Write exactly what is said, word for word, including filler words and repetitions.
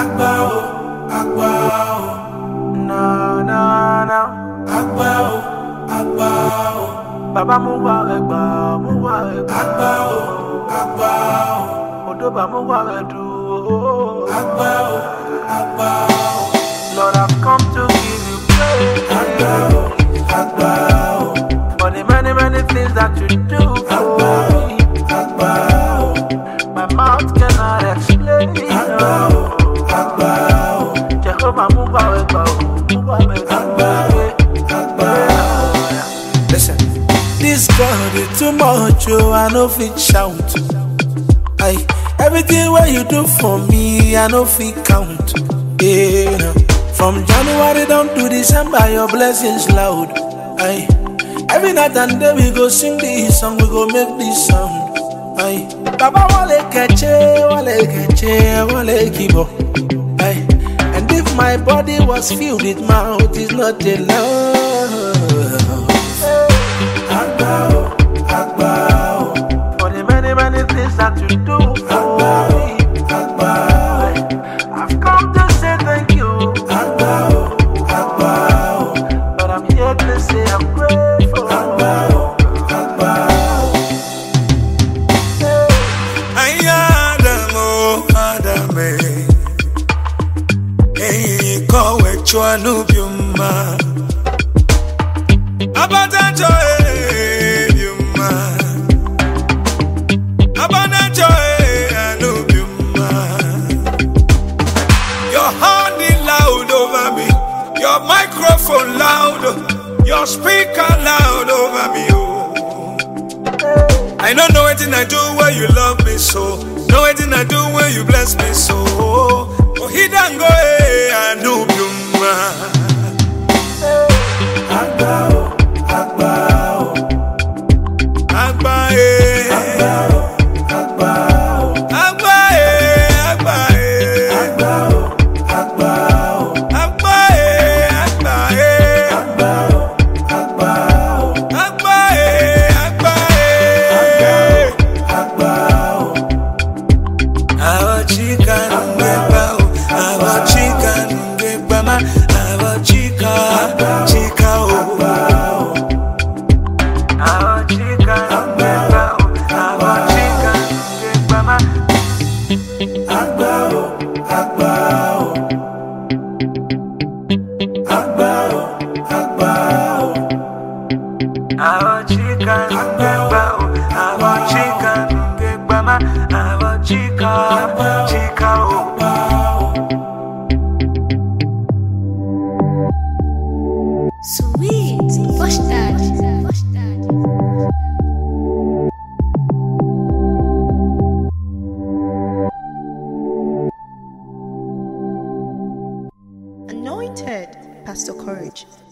Agbao, Agbao, No, no, no. Agbao, Agbao, Baba muwa regba, muwa regba. Agbao, Agbao, Odoba muwa redu. Agbao, Agbao, Lord, I've come to give you praise. Agbao, Agbao, For the many, many things that you do for me. Agbao, My mouth cannot explain. Agbao, Agbao, Jehovah muwa regba, muwa regba. Listen, this God is too much, oh, I no fit shout. Aye, everything what you do for me, I no fit count. Yeah, from January down to December, your blessings loud. Aye, every night and day we go sing this song, we go make this sound. Aye, Baba wale keche, wale keche, wale kibo. Aye, and if my body was filled with mouth, it's not enough. Agbao, Agbao, For the many, many things that you do for me. Agbao, I've come to say thank you. Agbao, Agbao, But I'm here to say I'm grateful. Agbao, Agbao. Ay, Adamo, Adame, hey, kowe chwanu byuma. Abatancho, eh, byuma. Abatancho, eh, anu byuma. Your hand is loud over me. Your microphone loud. Your speaker loud over me. Oh. I don't know anything I do where you love me so. Know anything I do where you bless me so. Oh, he don't go, eh, anu byuma. Agbao, Agbao, Agbao, Agbao, Agbao, Agbao, Agbao, Agbao, Agbao, Agbao, Agbao, Agbao, our chicken, our chicken, mama, our chicken, chicken, oh. Our chicken, our chicken, mama. Agbao, Agbao, Agbao, Agbao, Our chicken, our chicken, mama. Our chicken, chicken, oh. Sweet. Push that. Push that. Anointed Pastor Courage.